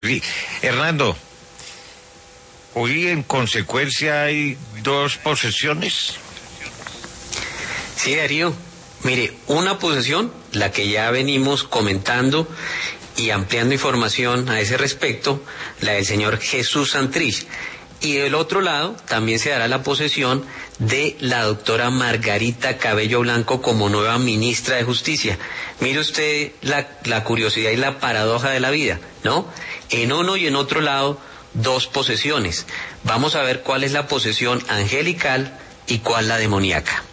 Sí, Hernando, hoy en consecuencia hay dos posesiones. Sí, Darío. Mire, una posesión, la que ya venimos comentando y ampliando información a ese respecto, la del señor Jesús Santrich. Y del otro lado también se dará la posesión de la doctora Margarita Cabello Blanco como nueva ministra de Justicia. Mire usted la curiosidad y la paradoja de la vida, ¿no? En uno y en otro lado, dos posesiones. Vamos a ver cuál es la posesión angelical y cuál la demoníaca.